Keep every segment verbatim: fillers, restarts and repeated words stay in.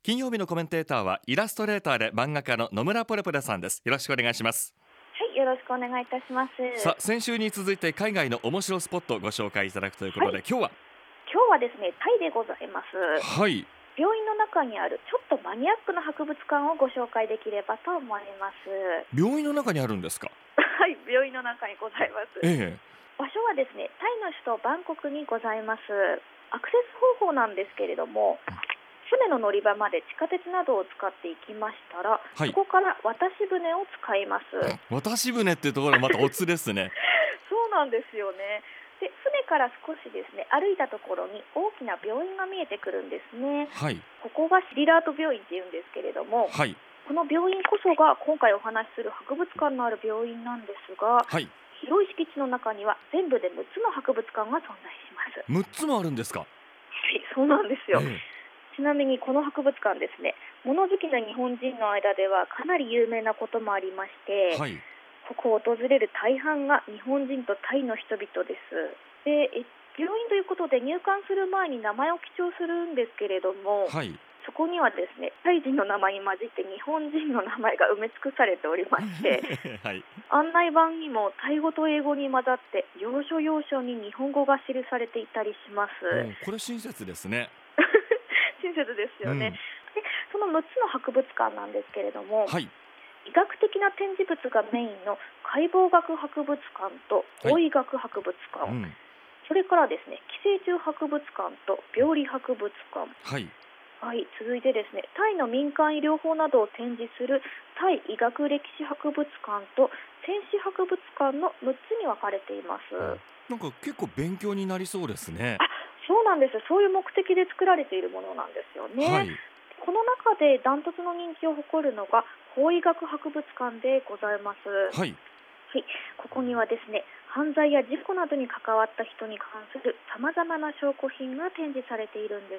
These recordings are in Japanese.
金曜日のコメンテーターはイラストレーターで漫画家の野村ポレポレさんです。よろしくお願いします。 はい、よろしくお願いいたします。 さあ、先週に続いて海外の面白スポットをご紹介いただくということで、 はい、 今日は今日はですね、タイでございます。 はい、 病院の中にあるちょっとマニアックな博物館をご紹介できればと思います。 病院の中にあるんですか？ はい、病院の中にございます。 ええ、 場所はですね、タイの首都バンコクにございます。アクセス方法なんですけれども、船の乗り場まで地下鉄などを使って行きましたら、 はい、 そこから渡し船を使います。 渡し船っていうところがまたオツですね。 そうなんですよね。で、船から少しですね、歩いたところに大きな病院が見えてくるんですね。 はい、 ここがシリラート病院っていうんですけれども、 はい、 この病院こそが今回お話しする博物館のある病院なんですが、 はい、 広い敷地の中には全部でむっつの博物館が存在します。 むっつもあるんですか？ はい、そうなんですよ。 えちなみにこの博物館ですね、物好きな日本人の間ではかなり有名なこともありましえ、 て、 はい、 ここを訪れる大半が日本人とタイの人々です。で、え病院ということで入館する前に名前を記帳するんですけれども、 はい。 そこにはですね、タイ人の名前に混じって日本人の名前が埋め尽くされておりまして、 はい、 案内板にもタイ語と英語に混ざって要所要所に日本語が記されていたりします。 うん、これ親切ですね。 親切ですよね。 うん、 で、そのむっつの博物館なんですけれども、 はい、 医学的な展示物がメインの解剖学博物館とはい、 法医学博物館、 うん、 それからですね、寄生虫博物館と病理博物館、 はい、 はい、続いてですね、タイの民間医療法などを展示するタイ医学歴史博物館と戦史博物館のむっつに分かれています。 うん、なんか結構勉強になりそうですね。 あ、そうなんです。そういう目的で作られているものなんですよね。 はい、 この中でダントツの人気を誇るのが法医学博物館でございます。ははい、 い、ここにはですね、犯罪や事故などに関わった人に関するさまざまな証拠品が展示されているんです。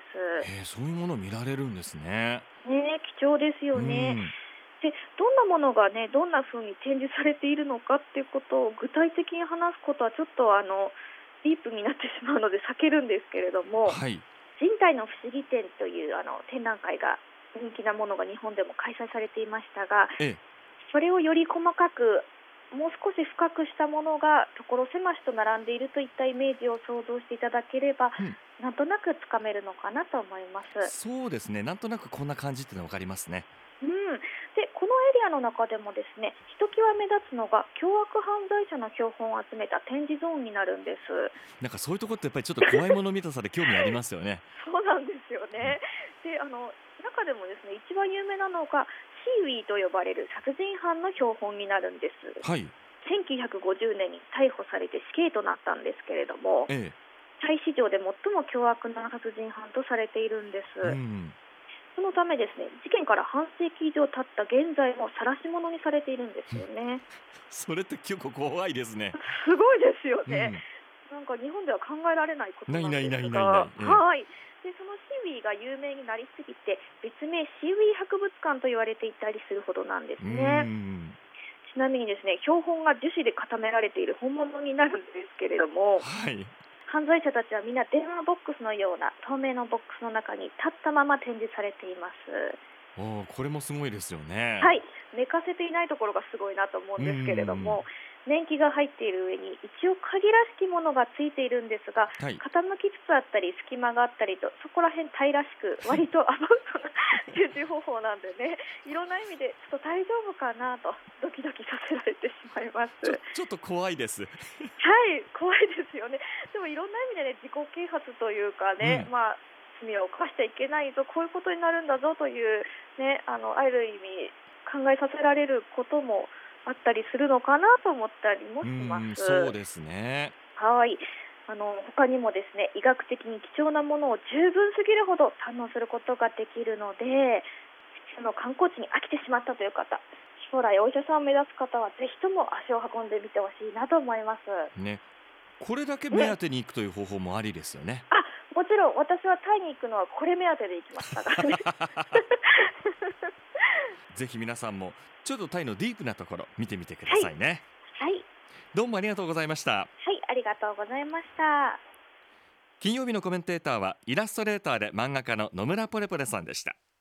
えー、そういうもの見られるんですね。 ねえ、貴重ですうよね。 ん、 で、どんなものがね、どんな風に展示されているのかっていうことを具体的に話すことはちょっとあのディープになってしまうので避けるんですけれども、 はい、 人体の不思議展というあの展覧会が人気なものが日本でも開催されていましたが、 ええ、 それをより細かくもう少し深くしたものが所狭しと並んでいるといったイメージを想像していただければ、 うん、 なんとなくつかめるのかなと思います。 そうですね。なんとなくこんな感じってのわかりますね。 うん、でこのエリアの中でもですね、ひときわ目立つのが凶悪犯罪者の標本を集めた展示ゾーンになるんです。 なんかそういうとこってやっぱりちょっと怖いもの見たさで興味ありますよね。 そうなんですようん、 ね。で、あの中でもですね、一番有名なのがシーウィーと呼ばれる殺人犯の標本になるんです。 はい、 せんきゅうひゃくごじゅうねんに逮捕されて死刑となったんですけれども、 ええ、 タイ史上で最も凶悪な殺人犯とされているんでうす。 ん、 そのためですね、事件から半世紀以上経った現在も晒し者にされているんですよね。 それって結構怖いですね。 すごいですよね。 うん、 なんか日本では考えられないことなんでないないないすが、 ないない。ええ、 はい。で、そのシーウィーが有名になりすぎて、別名シーウィー博物館と言われていたりするほどなんでうすね。 ん、 ちなみにですね、標本が樹脂で固められている本物になるんですけれども、 はい、 犯罪者たちはみんな電話ボックスのような透明のボックスの中に立ったまま展示されています。 おー、これもすごいですよね。 はい、寝かせていないところがすごいなと思うんうですけれどん、 も、年季が入っている上に一応鍵らしきものがついているんですが、 はい、 傾きつつあったり隙間があったりと、そこら辺平らしく割とアバウトな展示方法なんでね、いろんな意味でちょっと大丈夫かなとドキドキさせられてしまいます。 ちょはちょっと怖いです。 い、怖いですよね。でもいろんな意味でね、自己啓発というかね、 うん、 まあ罪を犯しちゃいけないぞ、こういうことになるんだぞというね、あのある意味考えさせられることもあったりするのかなと思ったりもうしまん、そうす。 ですね。 はい。あの他にもですね、医学的に貴重なものを十分すぎるほど堪能することができるので、その観光地に飽きてしまったという方、将来お医者さんを目指す方はぜひとも足を運んでみてほしいなと思います。 ね、これだけ目ね、 当てに行くという方法もありですよね。 あ、もちろん私はタイに行くのはこれ目当てで行きましたからね。 ぜひ皆さんもちょっとタイのディープなところ見てみてくだはい、 さいね。 はい、 どうもありがとうございました。 はい、ありがとうございました。 金曜日のコメンテーターはイラストレーターで漫画家の野村ポレポレさんでした。